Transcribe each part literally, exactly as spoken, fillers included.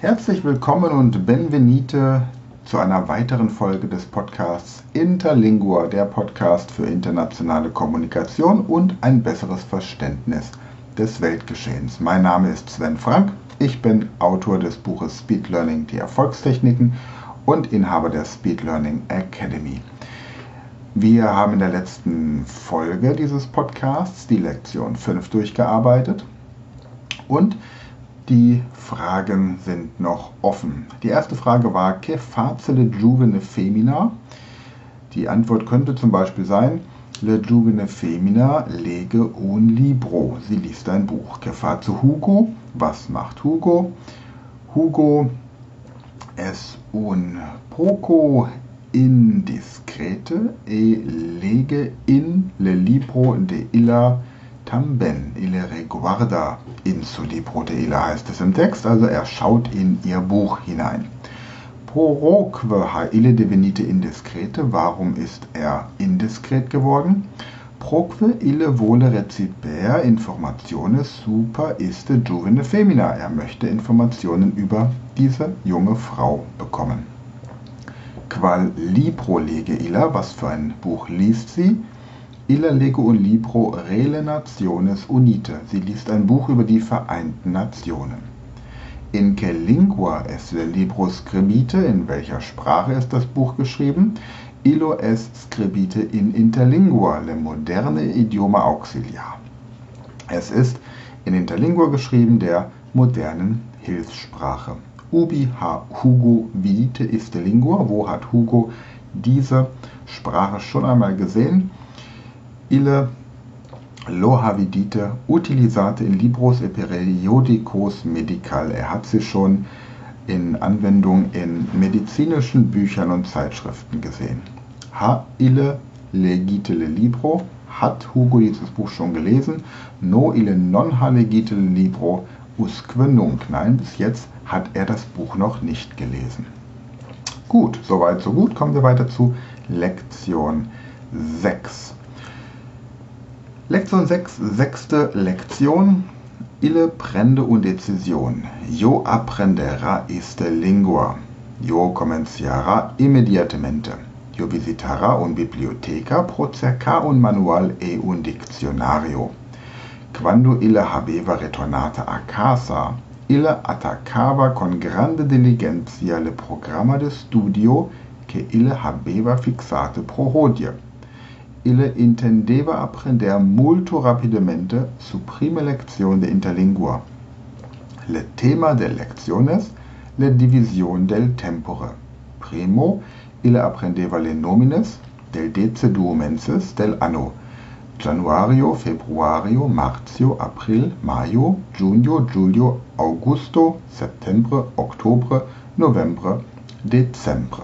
Herzlich willkommen und benvenite zu einer weiteren Folge des Podcasts Interlingua, der Podcast für internationale Kommunikation und ein besseres Verständnis des Weltgeschehens. Mein Name ist Sven Frank, ich bin Autor des Buches Speed Learning, die Erfolgstechniken und Inhaber der Speed Learning Academy. Wir haben in der letzten Folge dieses Podcasts die Lektion fünf durchgearbeitet und die Fragen sind noch offen. Die erste Frage war, che face le giovane femmina? Die Antwort könnte zum Beispiel sein, le giovane femmina legge un libro. Sie liest ein Buch. Che face Hugo? Was macht Hugo? Hugo es un poco indiscrete e legge in le libro de illa tamben, ille reguarda in su libro de illa, heißt es im Text, also er schaut in ihr Buch hinein. Poroque ha ille devenite indiscrete, warum ist er indiskret geworden? Proque ille vole reciper informationes super iste giovane femmina, er möchte Informationen über diese junge Frau bekommen. Qual libro lege illa, was für ein Buch liest sie? Illa legge un libro Rele Nationes Unite. Sie liest ein Buch über die Vereinten Nationen. In che lingua es le libro scribite? In welcher Sprache ist das Buch geschrieben? Illo es scribite in interlingua, le moderne idioma auxiliar. Es ist in Interlingua geschrieben, der modernen Hilfssprache. Ubi ha Hugo vidite iste lingua? Wo hat Hugo diese Sprache schon einmal gesehen? Ille lo ha vidite utilisate in libros e periodicos medical. Er hat sie schon in Anwendung in medizinischen Büchern und Zeitschriften gesehen. Ha ille legite le libro? Hat Hugo dieses Buch schon gelesen? No ille non ha legite le libro usque nunc. Nein, bis jetzt hat er das Buch noch nicht gelesen. Gut, soweit so gut. Kommen wir weiter zu Lektion sechs. Lektion sechs, sechste Lektion. Ille prende un decision. Yo aprenderà iste lingua. Yo comenciará immediatamente. Yo visitará un biblioteca pro cercar un manual e un diccionario. Quando ille habeva ritornata a casa, ille attaccava con grande diligenza le programma de studio che ille habeva fixate pro hodie. Ille intendeva apprender molto rapidamente su prima lezione de interlingua. Le tema de lecciones, le division del tempore. Primo, ille apprendeva le nomines del deciduo menses del anno. Januario, februario, martio, april, maio, giugno, giulio, augusto, settembre, oktobre, novembre, dezembre.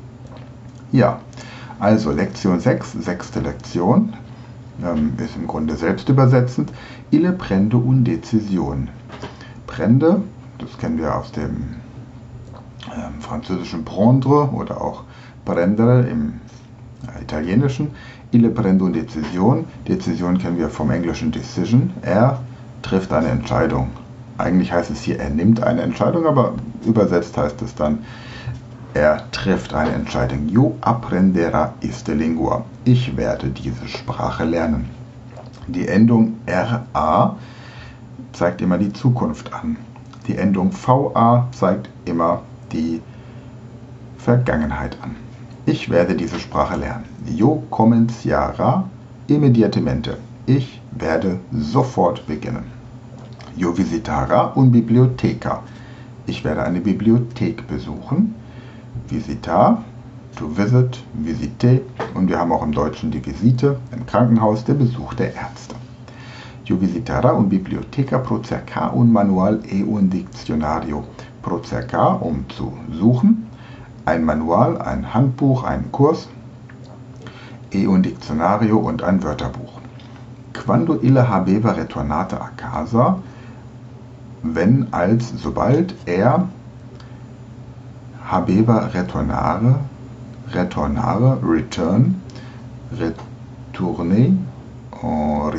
Ja, also Lektion sechs, sechste Lektion, ähm, ist im Grunde selbstübersetzend. Ille prende un decision. Prende, das kennen wir aus dem ähm, französischen prendre oder auch prendere im äh, italienischen. Ille prende un decision. Decision kennen wir vom englischen decision. Er trifft eine Entscheidung. Eigentlich heißt es hier, er nimmt eine Entscheidung, aber übersetzt heißt es dann, er trifft eine Entscheidung. Yo aprenderà iste lingua. Ich werde diese Sprache lernen. Die Endung ra zeigt immer die Zukunft an. Die Endung va zeigt immer die Vergangenheit an. Ich werde diese Sprache lernen. Yo comenciará immediatamente. Ich werde sofort beginnen. Yo visitará un biblioteca. Ich werde eine Bibliothek besuchen. Visitar, to visit, visite, und wir haben auch im Deutschen die Visite, im Krankenhaus, der Besuch der Ärzte. Yo visitará un biblioteca pro cercar un manual e un diccionario. Pro cercar, um zu suchen, ein Manual, ein Handbuch, einen Kurs, e un diccionario und ein Wörterbuch. Quando ille habeva ritornata a casa, wenn, als, sobald er habeva retornare, retornare, return, retourner,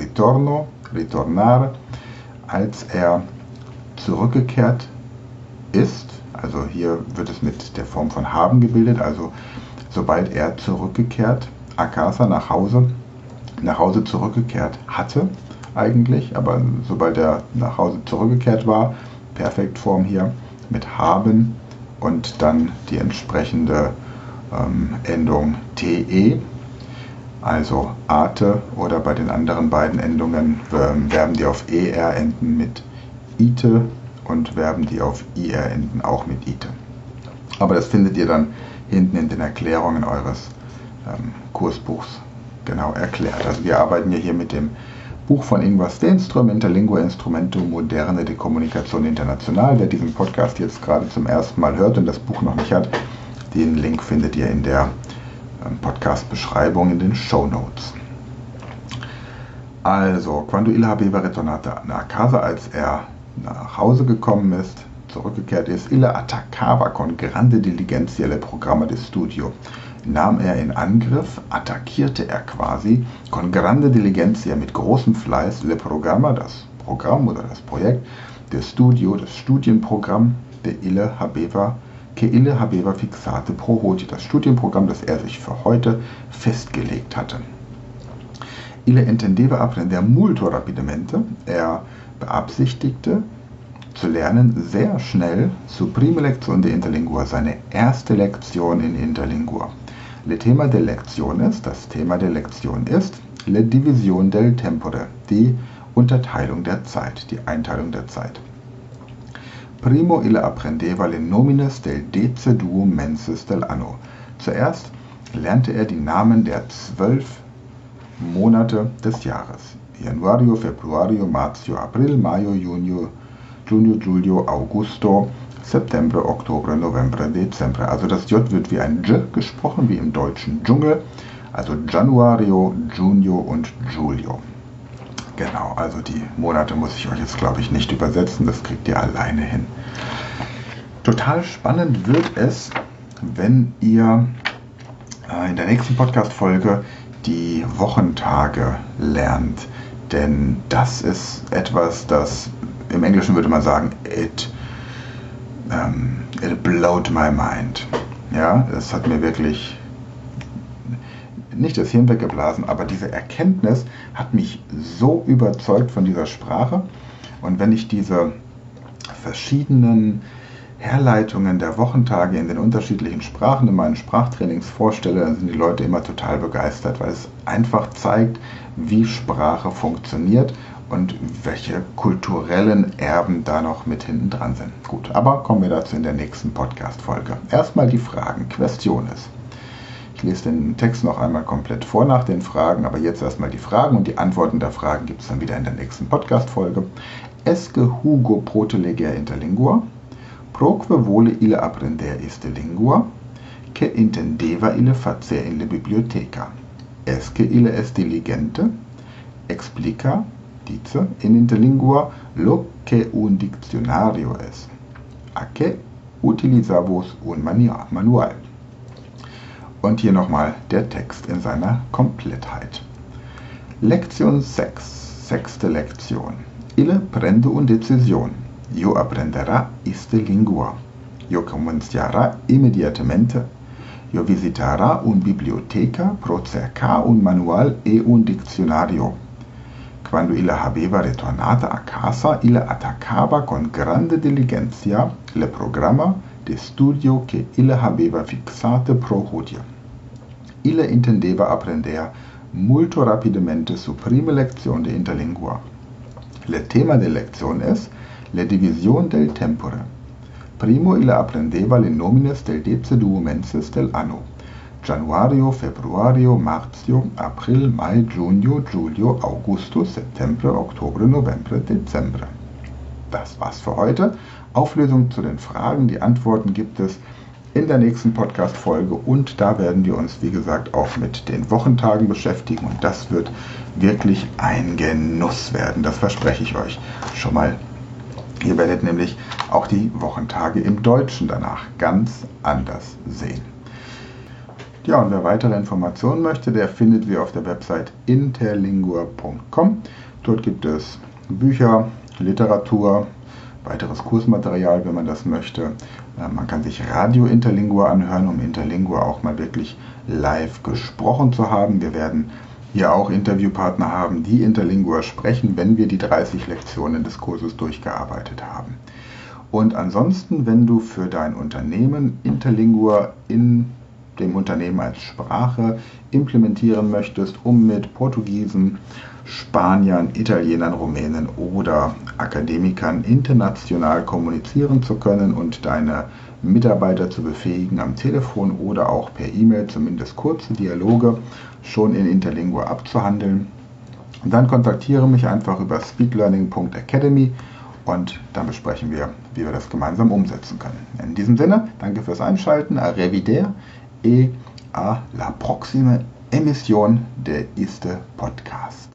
ritorno, ritornare, als er zurückgekehrt ist, also hier wird es mit der Form von haben gebildet, also sobald er zurückgekehrt, Akasa nach Hause, nach Hause zurückgekehrt hatte eigentlich, aber sobald er nach Hause zurückgekehrt war, Perfektform hier mit haben und dann die entsprechende ähm, Endung te, also ate, oder bei den anderen beiden Endungen ähm, Verben, die auf er enden, mit ite und Verben, die auf ir enden, auch mit ite. Aber das findet ihr dann hinten in den Erklärungen eures ähm, Kursbuchs genau erklärt. Also wir arbeiten ja hier mit dem Buch von Ingvar Stenström, Interlingua Instrumento Moderne de Comunicazione International. Wer diesen Podcast jetzt gerade zum ersten Mal hört und das Buch noch nicht hat, den Link findet ihr in der ähm, Podcast-Beschreibung in den Shownotes. Also, quando il habeva ritornato a casa, als er nach Hause gekommen ist, zurückgekehrt ist, ille attaccava con grande diligenza le programma di studio. Nahm er in Angriff, attackierte er quasi, con grande diligenza, mit großem Fleiß, le programma, das Programm oder das Projekt, de studio, das Studienprogramm, de ille habeva, che ille habeva fixate pro hodie, das Studienprogramm, das er sich für heute festgelegt hatte. Ille intendeva apprendere molto rapidamente, er beabsichtigte zu lernen sehr schnell su prima lezione de Interlingua, seine erste Lektion in Interlingua. Le tema de Lektion ist, das Thema der Lektion ist, le divisione del tempore, die Unterteilung der Zeit, die Einteilung der Zeit. Primo ille apprendeva le nomines del deceduo menses del anno. Zuerst lernte er die Namen der zwölf Monate des Jahres. Januario, Februario, Marzio, April, Maio, Junio, Junio, Julio, Augusto, September, Oktober, November, Dezember. Also das J wird wie ein J gesprochen, wie im deutschen Dschungel. Also Januario, Junio und Julio. Genau, also die Monate muss ich euch jetzt, glaube ich, nicht übersetzen. Das kriegt ihr alleine hin. Total spannend wird es, wenn ihr äh, in der nächsten Podcast-Folge die Wochentage lernt. Denn das ist etwas, das im Englischen würde man sagen, it, um, it blowed my mind. Ja, es hat mir wirklich nicht das Hirn weggeblasen, aber diese Erkenntnis hat mich so überzeugt von dieser Sprache. Und wenn ich diese verschiedenen Herleitungen der Wochentage in den unterschiedlichen Sprachen in meinen Sprachtrainings vorstelle, dann sind die Leute immer total begeistert, weil es einfach zeigt, wie Sprache funktioniert und welche kulturellen Erben da noch mit hinten dran sind. Gut, aber kommen wir dazu in der nächsten Podcast-Folge. Erstmal die Fragen, Questiones. Ich lese den Text noch einmal komplett vor nach den Fragen, aber jetzt erstmal die Fragen und die Antworten der Fragen gibt es dann wieder in der nächsten Podcast-Folge. Esque Hugo pote leger interlingua? Proque vole ille apprender iste lingua? Che intendeva ille facer in la biblioteca? Esque ille est diligente? Explica, dice, in interlingua lo que un diccionario es. A que utilizavos un manual? Und hier nochmal der Text in seiner Komplettheit. Lektion sechs, sechste Lektion. Ille prende un decision. Io apprenderà iste lingua. Io cominciarà immediatamente. Io visitarà un biblioteca pro cercar un manual e un diccionario. Quando ille habeva ritornata a casa, ille attaccava con grande diligenza le programma de studio che ille habeva fixate pro hodie. Ille intendeva apprender molto rapidamente su prima lezione de interlingua. Le tema de lezione es le divisione del tempore. Primo ille apprendeva le nomines del deceduo menses del anno. Januario, Februario, Marzio, April, Mai, Junio, Julio, Augusto, September, Oktober, November, Dezember. Das war's für heute. Auflösung zu den Fragen, die Antworten gibt es in der nächsten Podcast-Folge und da werden wir uns, wie gesagt, auch mit den Wochentagen beschäftigen und das wird wirklich ein Genuss werden. Das verspreche ich euch schon mal. Ihr werdet nämlich auch die Wochentage im Deutschen danach ganz anders sehen. Ja, und wer weitere Informationen möchte, der findet wir auf der Website interlingua punkt com. Dort gibt es Bücher, Literatur, weiteres Kursmaterial, wenn man das möchte. Man kann sich Radio Interlingua anhören, um Interlingua auch mal wirklich live gesprochen zu haben. Wir werden hier auch Interviewpartner haben, die Interlingua sprechen, wenn wir die dreißig Lektionen des Kurses durchgearbeitet haben. Und ansonsten, wenn du für dein Unternehmen Interlingua in dem Unternehmen als Sprache implementieren möchtest, um mit Portugiesen, Spaniern, Italienern, Rumänen oder Akademikern international kommunizieren zu können und deine Mitarbeiter zu befähigen, am Telefon oder auch per E-Mail zumindest kurze Dialoge schon in Interlingua abzuhandeln, dann kontaktiere mich einfach über speedlearning punkt academy und dann besprechen wir, wie wir das gemeinsam umsetzen können. In diesem Sinne, danke fürs Einschalten, arrivederci et à la proxime émission de este podcast.